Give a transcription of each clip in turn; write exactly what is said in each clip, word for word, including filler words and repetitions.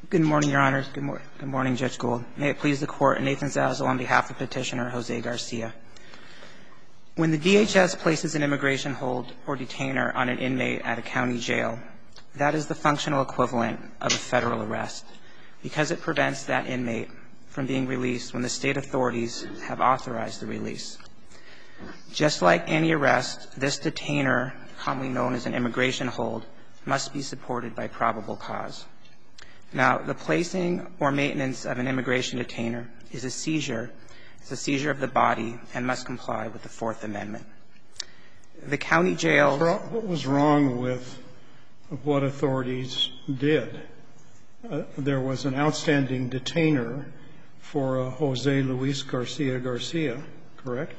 Good morning, Your Honors. Good, mor good morning, Judge Gould. May it please the Court, Nathan Zazzle on behalf of Petitioner Jose Garcia. When the D H S places an immigration hold or detainer on an inmate at a county jail, that is the functional equivalent of a federal arrest because it prevents that inmate from being released when the state authorities have authorized the release. Just like any arrest, this detainer, commonly known as an immigration hold, must be supported by probable cause. Now, the placing or maintenance of an immigration detainer is a seizure. It's a seizure of the body and must comply with the Fourth Amendment. The county jail. What was wrong with what authorities did? Uh, there was an outstanding detainer for uh, Jose Luis Garcia Garcia, correct?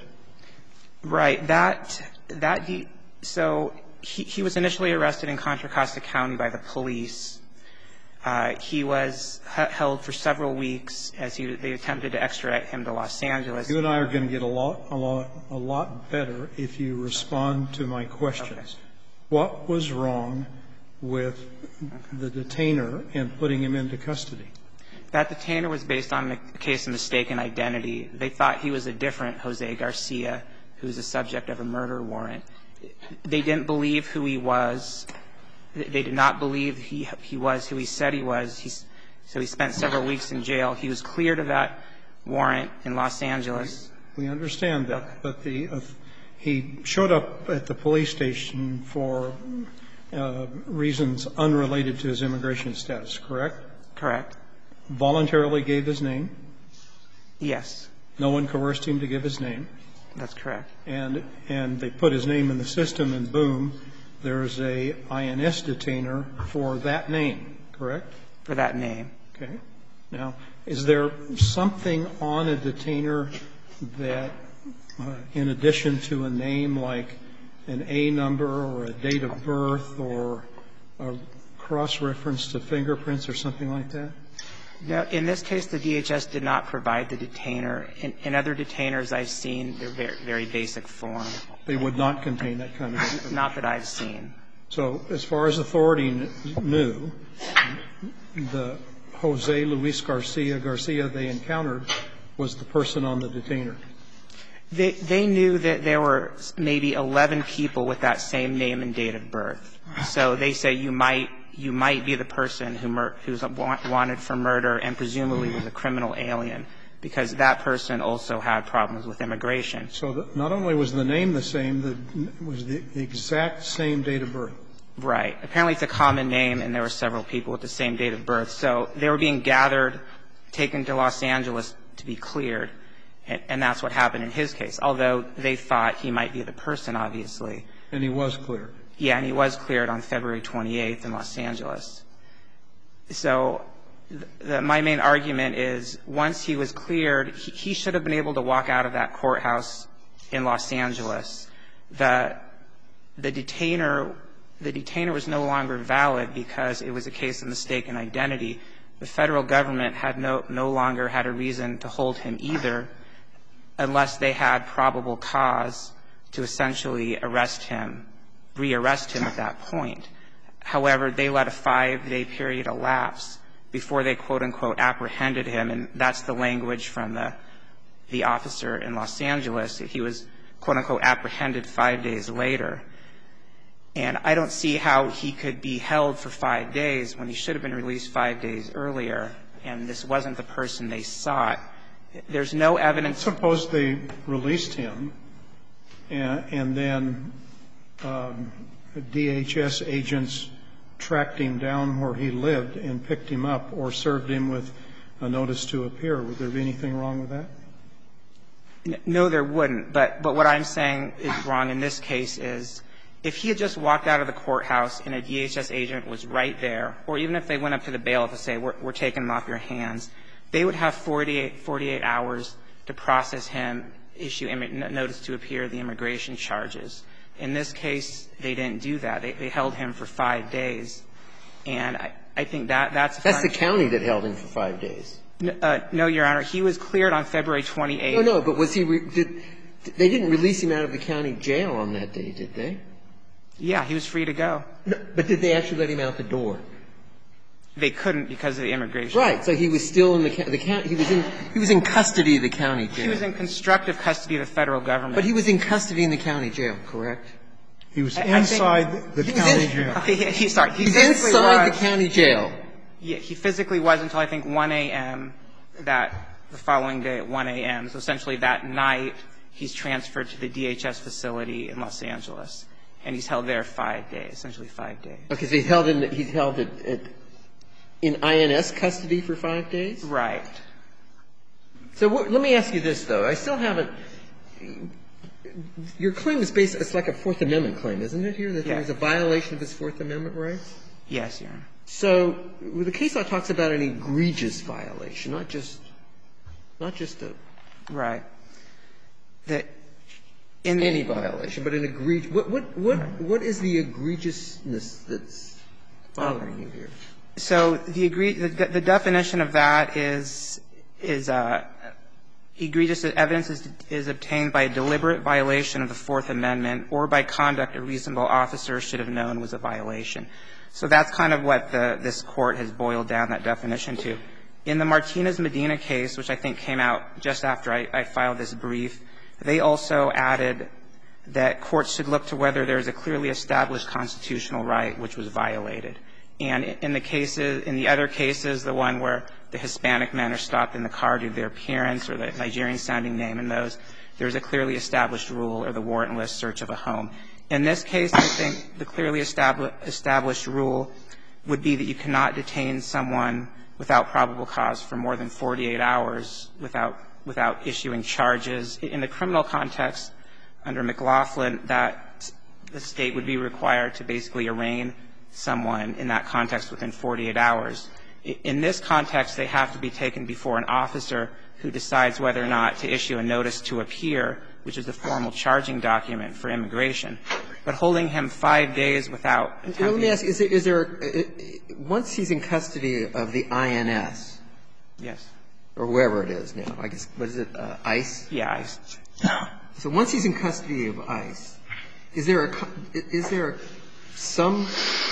Right. That that de so he he was initially arrested in Contra Costa County by the police. Uh, he was held for several weeks as he, they attempted to extradite him to Los Angeles. You and I are going to get a lot, a lot, a lot better if you respond to my questions. Okay. What was wrong with the detainer in putting him into custody? That detainer was based on a case of mistaken identity. They thought he was a different Jose Garcia, who was the subject of a murder warrant. They didn't believe who he was. They did not believe he he was who he said he was. He's, so he spent several weeks in jail. He was cleared of that warrant in Los Angeles. We understand that, okay. But the uh, he showed up at the police station for uh, reasons unrelated to his immigration status, correct? Correct. Voluntarily gave his name? Yes. No one coerced him to give his name? That's correct. And and they put his name in the system, and boom, there's a I N S detainer for that name, correct? For that name. Okay. Now, is there something on a detainer that, uh, in addition to a name like an A number or a date of birth or a cross-reference to fingerprints or something like that? No, in this case, the D H S did not provide the detainer. In, in other detainers I've seen, they're very, very basic form. They would not contain that kind of information? Not that I've seen. So as far as authority knew, the Jose Luis Garcia Garcia they encountered was the person on the detainer? They, they knew that there were maybe eleven people with that same name and date of birth. So they say you might you might be the person who mur who's wanted for murder and presumably was a criminal alien, because that person also had problems with immigration. So the, not only was the name the same, the, was the exact same date of birth. Right. Apparently it's a common name, and there were several people with the same date of birth. So they were being gathered, taken to Los Angeles to be cleared, and, and that's what happened in his case, although they thought he might be the person, obviously. And he was cleared. Yeah, and he was cleared on February twenty-eighth in Los Angeles. So the, my main argument is once he was cleared, he, he should have been able to walk out of that courthouse in Los Angeles. The, the detainer, the detainer was no longer valid because it was a case of mistaken identity. The federal government had no, no longer had a reason to hold him either unless they had probable cause to essentially arrest him, re-arrest him at that point. However, they let a five-day period elapse before they, quote-unquote, apprehended him, and that's the language from the, the officer in Los Angeles. He was, quote-unquote, apprehended five days later. And I don't see how he could be held for five days when he should have been released five days earlier, and this wasn't the person they sought. There's no evidence. Suppose they released him, and, and then um, D H S agents tracked him down where he lived and picked him up or served him with a notice to appear. Would there be anything wrong with that? No, there wouldn't. But, but what I'm saying is wrong in this case is if he had just walked out of the courthouse and a D H S agent was right there, or even if they went up to the bailiff and say, we're, we're taking him off your hands, they would have forty-eight, forty-eight hours to process him, issue notice to appear, the immigration charges. In this case, they didn't do that. They, they held him for five days. And I, I think that that's a That's the county that held him for five days. No, uh, no, Your Honor. He was cleared on February twenty-eighth. No, no, but was he re did, they didn't release him out of the county jail on that day, did they? Yeah, he was free to go. No, but did they actually let him out the door? they couldn't because of the immigration. Right. So he was still in the county. The county he was in he was in custody of the county jail. He was in constructive custody of the Federal Government. But he was in custody in the county jail, correct? He was I- I inside think- the He was county in- jail. He, he, sorry, he He's physically inside was, the county jail. Yeah, he physically was until I think one a.m. that the following day at one a.m. So essentially that night he's transferred to the D H S facility in Los Angeles, and he's held there five days, essentially five days. Okay, so he's held in he's held at, at in I N S custody for five days? Right. So what, let me ask you this, though. I still haven't – your claim is based – it's like a Fourth Amendment claim, isn't it, here, that Yeah. there was a violation of his Fourth Amendment rights? Yes, Your Honor. So well, the case law talks about an egregious violation, not just – not just a – Right. That in any violation, but an egregious – what, what, what, what is the egregiousness that's bothering you here? So the, agree, the, the definition of that is is uh, egregious evidence is, is obtained by a deliberate violation of the Fourth Amendment or by conduct a reasonable officer should have known was a violation. So that's kind of what the, this Court has boiled down that definition to. In the Martinez-Medina case, which I think came out just after I, I filed this brief, they also added that courts should look to whether there is a clearly established constitutional right which was violated. And in the cases, in the other cases, the one where the Hispanic men are stopped in the car due to their appearance or the Nigerian-sounding name in those, there's a clearly established rule or the warrantless search of a home. In this case, I think the clearly established rule would be that you cannot detain someone without probable cause for more than forty-eight hours without without issuing charges. In the criminal context, under McLaughlin, that the State would be required to basically arraign someone in that context within forty-eight hours. In this context, they have to be taken before an officer who decides whether or not to issue a notice to appear, which is the formal charging document for immigration. But holding him five days without attempting Let me ask you, is there, is there – once he's in custody of the I N S, Yes. or wherever it is now, I guess, what is it, uh, ICE? Yeah, I So once he's in custody of ICE, is there a – is there some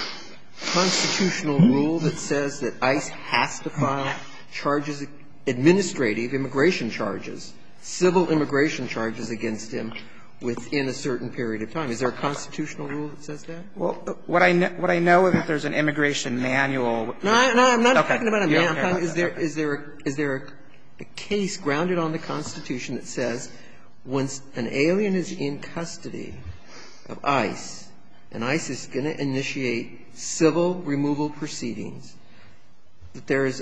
constitutional rule that says that ICE has to file charges, administrative immigration charges, civil immigration charges against him within a certain period of time? Is there a constitutional rule that says that? Well, what I know, what I know is that there's an immigration manual. No, I, no I'm not Okay. talking about a You man. don't I'm care talking, about is there that. is there a, is there a, a case grounded on the Constitution that says once an alien is in custody of ICE, and ICE is going to initiate civil removal proceedings, that there is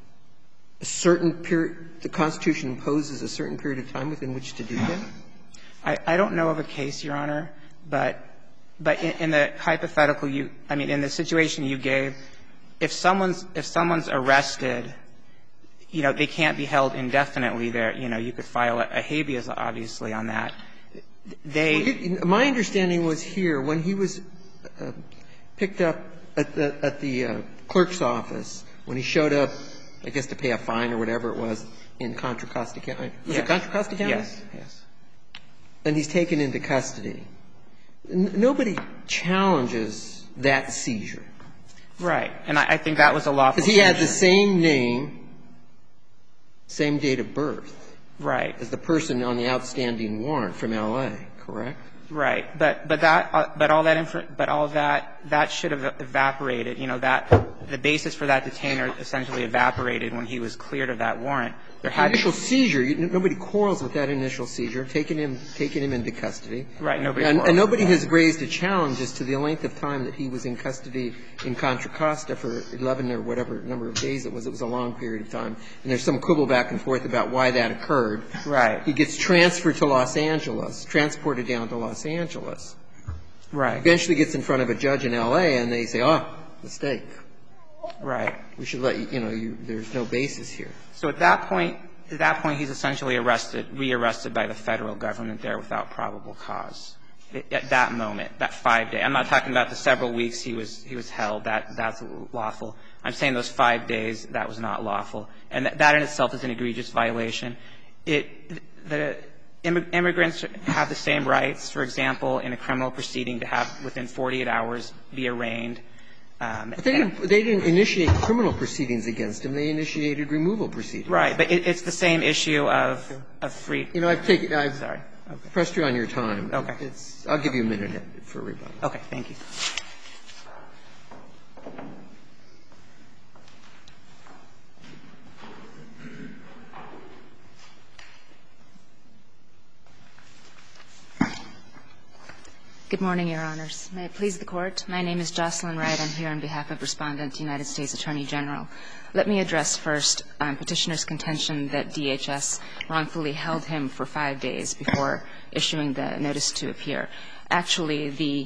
a certain period, the Constitution imposes a certain period of time within which to do that? I, I don't know of a case, Your Honor, but but in, in the hypothetical you, I mean, in the situation you gave, if someone's if someone's arrested, you know, they can't be held indefinitely there. You know, you could file a, a habeas, obviously, on that. They Well, it, my understanding was here when he was uh, picked up at the at the uh, clerk's office when he showed up, I guess to pay a fine or whatever it was in Contra Costa County. Was yes. it Contra Costa County? Yes. Yes. And he's taken into custody. N- nobody challenges that seizure. Right. And I, I think that was a lawful Because he had the seizure. same name, same date of birth Right. as the person on the outstanding warrant from L A, correct? Right. But but that uh, but all that infor- but all that that should have evaporated. You know, that the basis for that detainer essentially evaporated when he was cleared of that warrant. There The had initial seizure, you, nobody quarrels with that initial seizure, taking him taking him into custody. Right. Nobody. And, quarreled and nobody with has raised a challenge as to the length of time that he was in custody in Contra Costa for eleven or whatever number of days it was. It was a long period of time. And there's some quibble back and forth about why that occurred. that. Right. He gets transferred to Los Angeles, transported down to Los Angeles. Right. Eventually gets in front of a judge in L A and they say, oh, mistake. Right. We should let you, you know, you, there's no basis here. So at that point, at that point, he's essentially arrested, re-arrested by the federal government there without probable cause. At that moment, that five day. I'm not talking about the several weeks he was he was held. That that's lawful. I'm saying those five days that was not lawful, and that, that in itself is an egregious violation. It the immigrants have the same rights, for example, in a criminal proceeding to have within forty-eight hours be arraigned. Um, but they didn't, they didn't initiate criminal proceedings against him. They initiated removal proceedings. Right. But it, it's the same issue of, of free. You know, I've taken, I've Sorry. Okay. pressed you on your time. Okay. It's, I'll give you a minute for rebuttal. Okay. Thank you. Good morning, Your Honors. May it please the Court. My name is Jocelyn Wright. I'm here on behalf of Respondent, United States Attorney General. Let me address first um, Petitioner's contention that D H S wrongfully held him for five days before issuing the notice to appear. Actually, the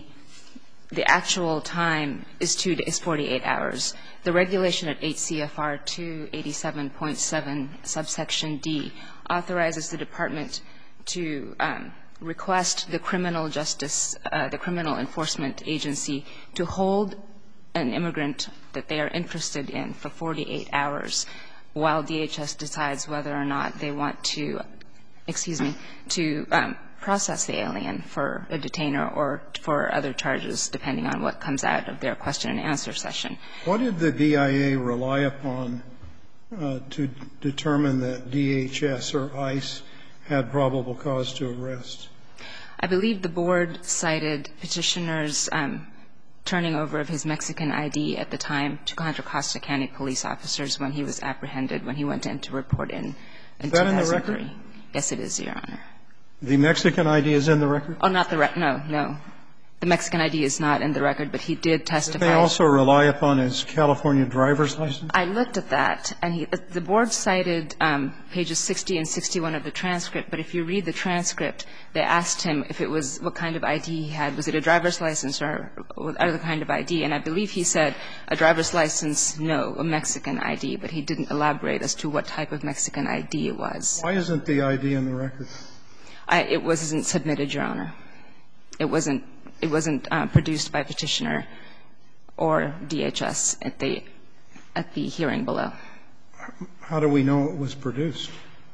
the actual time is two is forty-eight hours. The regulation at eight C F R two eighty-seven point seven subsection D authorizes the Department to um, request the criminal justice, uh, the criminal enforcement agency to hold an immigrant that they are interested in for forty-eight hours while D H S decides whether or not they want to, excuse me, to um, process the alien for a detainer or for other charges, depending on what comes out of their question and answer session. What did the B I A rely upon uh, to determine that D H S or ICE had probable cause to arrest? I believe the Board cited Petitioner's um, turning over of his Mexican I D at the time to Contra Costa County police officers when he was apprehended, when he went in to report in, in is that in the two thousand three. record? Yes, it is, Your Honor. The Mexican I D is in the record? Oh, not the record. No, no. The Mexican I D is not in the record, but he did testify. Did they also rely upon his California driver's license? I looked at that, and he, the Board cited um, pages sixty and sixty-one of the transcript, but if you read the transcript, they asked him if it was what kind of I D he had. Was it a driver's license or other kind of I D? And I believe he said a driver's license, no, a Mexican I D, but he didn't elaborate as to what type of Mexican I D it was. Why isn't the I D in the record? I, it wasn't submitted, Your Honor. It wasn't. It wasn't uh, produced by Petitioner or D H S at the at the hearing below. How do we know it was produced?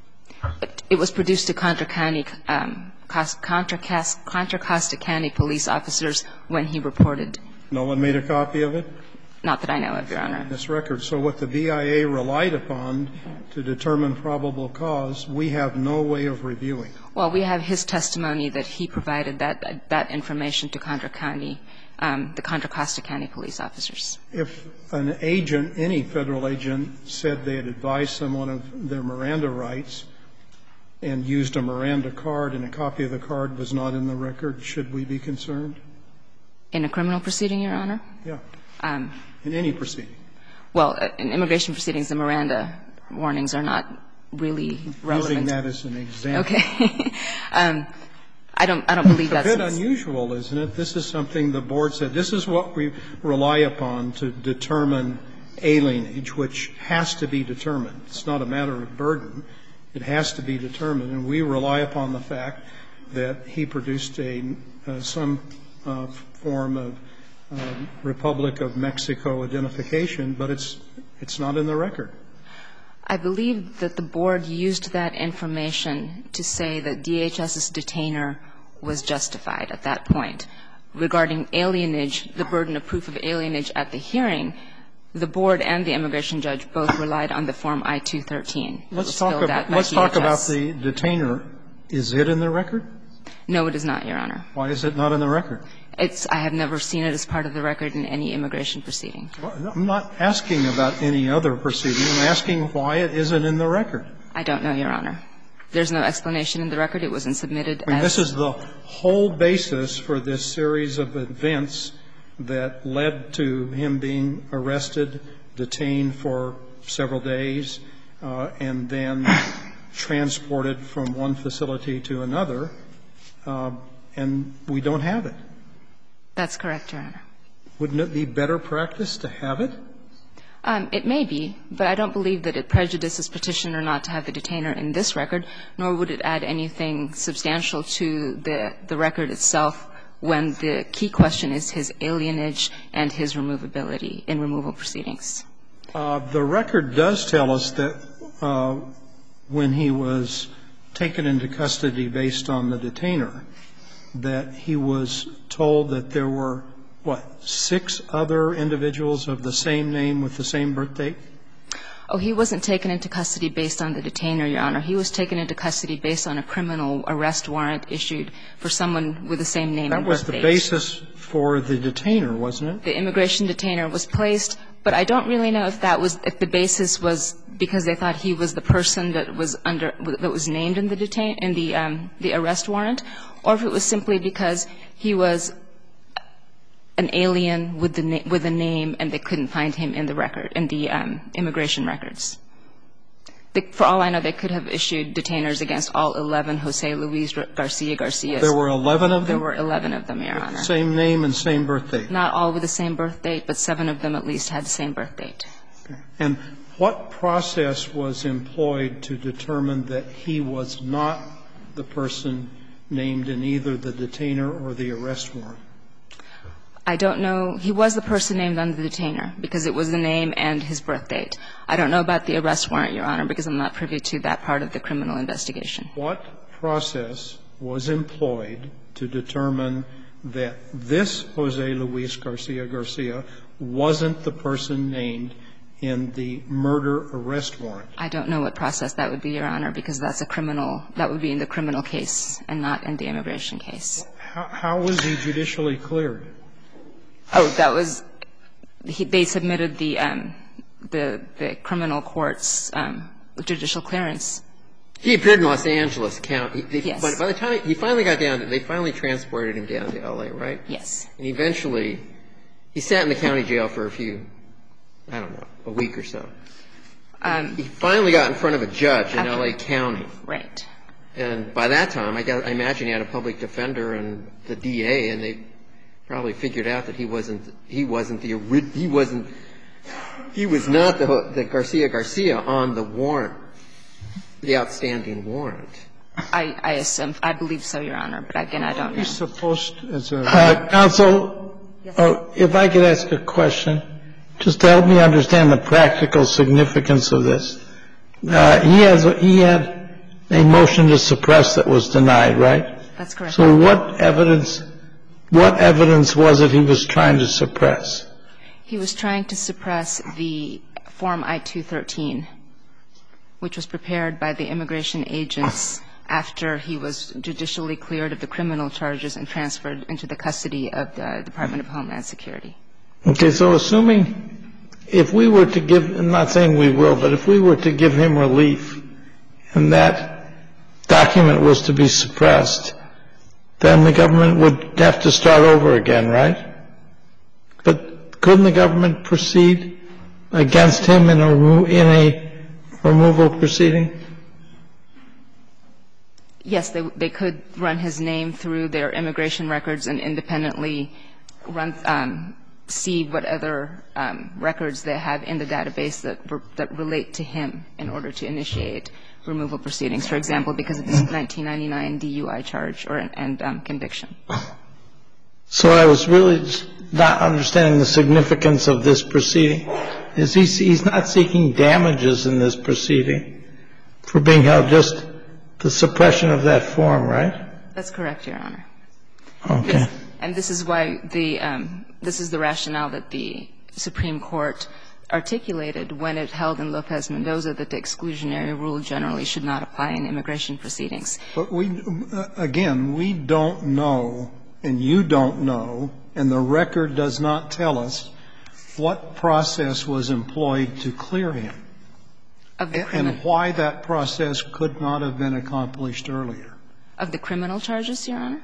It, it was produced to Contra County, um, Contra, Contra Costa County police officers when he reported. No one made a copy of it? Not that I know of, Your Honor. This record. So what the B I A relied upon to determine probable cause, we have no way of reviewing. Well, we have his testimony that he provided that that information to Contra County, um, the Contra Costa County police officers. If an agent, any Federal agent, said they had advised someone of their Miranda rights and used a Miranda card and a copy of the card was not in the record, should we be concerned? In a criminal proceeding, Your Honor? Yeah. Um, in any proceeding. Well, in immigration proceedings, the Miranda warnings are not really relevant. Using that as an example. Okay. um, I don't, I don't believe that's a bit unusual, isn't it? This is something the Board said. This is what we rely upon to determine alienage, which has to be determined. It's not a matter of burden. It has to be determined. And we rely upon the fact that he produced a, uh, some uh, form of um, Republic of Mexico identification, but it's, it's not in the record. I believe that the Board used that information to say that DHS's detainer was justified at that point. Regarding alienage, the burden of proof of alienage at the hearing, the Board and the immigration judge both relied on the Form I two thirteen. Let's talk about, let's talk about the detainer. Is it in the record? No, it is not, Your Honor. Why is it not in the record? It's, I have never seen it as part of the record in any immigration proceeding. Well, I'm not asking about any other proceeding. I'm asking why it isn't in the record. I don't know, Your Honor. There's no explanation in the record. It wasn't submitted as. I mean, this is the whole basis for this series of events that led to him being arrested, detained for several days, uh, and then transported from one facility to another, uh, and we don't have it. That's correct, Your Honor. Wouldn't it be better practice to have it? Um, it may be, but I don't believe that it prejudices Petitioner not to have the detainer in this record, nor would it add anything substantial to the, the record itself when the key question is his alienage and his removability in removal proceedings. Uh, the record does tell us that uh, when he was taken into custody based on the detainer, that he was told that there were what, six other individuals of the same name with the same birth date? Oh, he wasn't taken into custody based on the detainer, Your Honor. He was taken into custody based on a criminal arrest warrant issued for someone with the same name and birth date. That was the basis for the detainer, wasn't it? The immigration detainer was placed, but I don't really know if that was, if the basis was because they thought he was the person that was under, that was named in the detain, in the, um, the arrest warrant, or if it was simply because he was an alien with the na- with a name and they couldn't find him in the record, in the um, immigration records. They, for all I know, they could have issued detainers against all eleven Jose Luis Garcia Garcias. There were eleven of them? There were eleven of them, Your with Honor. The same name and same birth date? Not all with the same birth date, but seven of them at least had the same birth date. Okay. And what process was employed to determine that he was not the person named in either the detainer or the arrest warrant? I don't know. He was the person named on the detainer because it was the name and his birth date. I don't know about the arrest warrant, Your Honor, because I'm not privy to that part of the criminal investigation. What process was employed to determine that this Jose Luis Garcia Garcia wasn't the person named in the murder arrest warrant? I don't know what process that would be, Your Honor, because that's a criminal – that would be in the criminal case and not in the immigration case. How, how was he judicially cleared? Oh, that was he, – they submitted the, um, the the criminal court's um, judicial clearance. He appeared in Los Angeles County. They, Yes. By, by the time he finally got down, they finally transported him down to L A, right? Yes. And eventually, he sat in the county jail for a few, I don't know, a week or so. Um, he finally got in front of a judge in after, L A County. Right. And by that time, I, guess, I imagine he had a public defender and the D A, and they probably figured out that he wasn't he wasn't the he wasn't he was not the the Garcia Garcia on the warrant, the outstanding warrant. I, I assume I believe so, Your Honor, but again, I don't know. He's supposed as a uh, counsel, Yes. oh, if I could ask a question, just to help me understand the practical significance of this. Uh, he has he had a motion to suppress that was denied, right? That's correct. So what evidence? What evidence was it he was trying to suppress? He was trying to suppress the Form I two thirteen, which was prepared by the immigration agents after he was judicially cleared of the criminal charges and transferred into the custody of the Department of Homeland Security. Okay, so assuming if we were to give, I'm not saying we will, but if we were to give him relief and that document was to be suppressed, then the government would have to start over again, right? But couldn't the government proceed against him in a, in a removal proceeding? Yes, they, they could run his name through their immigration records and independently run, um, see what other um, records they have in the database that, that relate to him in order to initiate removal proceedings, for example, because of his nineteen ninety-nine D U I charge or and um, conviction. So I was really just not understanding the significance of this proceeding. Is he, he's not seeking damages in this proceeding for being held, just the suppression of that form, right? That's correct, Your Honor. Okay. Yes. And this is why the um, this is the rationale that the Supreme Court articulated when it held in Lopez Mendoza that the exclusionary rule generally should not apply in immigration proceedings. But we, again, we don't know, and you don't know, and the record does not tell us what process was employed to clear him, Of the and criminal, why that process could not have been accomplished earlier. of the criminal charges, Your Honor?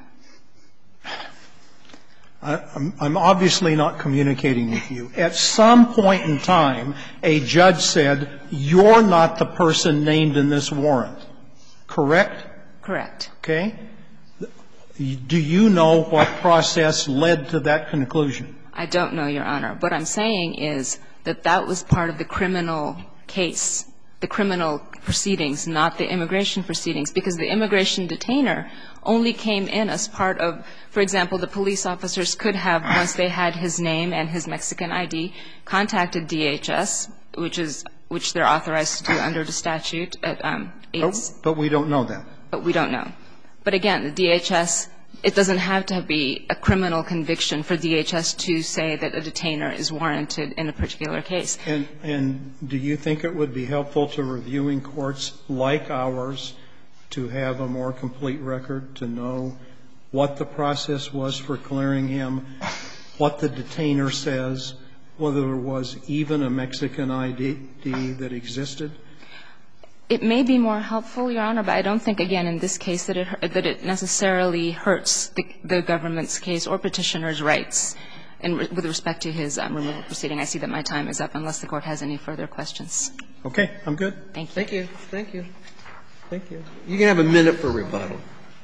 I, I'm, I'm obviously not communicating with you. At some point in time, a judge said, you're not the person named in this warrant. Correct? Correct. Okay? Do you know what process led to that conclusion? I don't know, Your Honor. What I'm saying is that that was part of the criminal case, the criminal proceedings, not the immigration proceedings, because the immigration detainer only came in as part of, for example, the police officers could have, once they had his name and his Mexican I D, contacted D H S, which is which they're authorized to do under the statute at um, eight. But, but we don't know that. But we don't know. But again, the D H S it doesn't have to be a criminal conviction for D H S to say that a detainer is warranted in a particular case. And, and do you think it would be helpful to reviewing courts like ours to have a more complete record, to know what the process was for clearing him, what the detainer says, whether there was even a Mexican I D that existed? It may be more helpful, Your Honor, but I don't think, again, in this case that it, that it necessarily hurts the, the government's case or Petitioner's rights in, with respect to his um, removal proceeding. I see that my time is up, unless the Court has any further questions. Okay. I'm good. Thank you. Thank you. Thank you. Thank you. You can have a minute for rebuttal.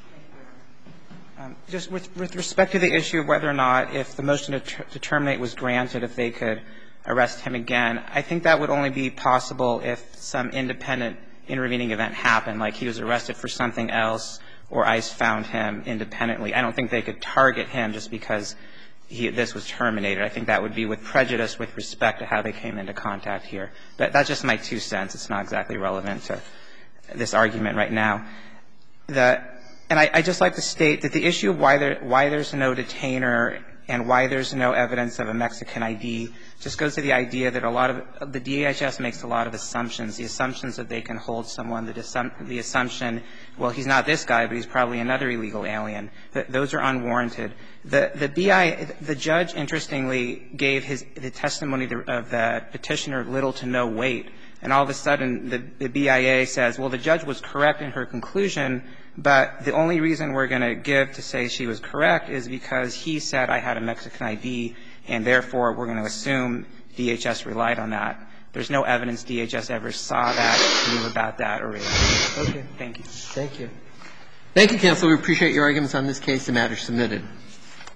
Um, just with, with respect to the issue of whether or not, if the motion to, ter- to terminate was granted, if they could arrest him again, I think that would only be possible if some independent intervening event happened, like he was arrested for something else or ICE found him independently. I don't think they could target him just because he, this was terminated. I think that would be with prejudice with respect to how they came into contact here. But that's just my two cents. It's not exactly relevant to this argument right now. The, and I, I'd just like to state that the issue of why, there, why there's no detainer and why there's no evidence of a Mexican I D just goes to the idea that a lot of the D H S makes a lot of assumptions, the assumptions that they can hold someone, the, the assumption, well, he's not this guy, but he's probably another illegal alien. Th- those are unwarranted. The, the B I, the judge, interestingly, gave his, the testimony of the Petitioner little to no weight. And all of a sudden, the, the B I A says, well, the judge was correct in her conclusion, but the only reason we're going to give to say she was correct is because he said I had a Mexican I D, and therefore we're going to assume D H S relied on that. There's no evidence D H S ever saw that, knew about that, or relied. Okay. Thank you. Thank you. Thank you, counsel. We appreciate your arguments on this case. The matter is submitted.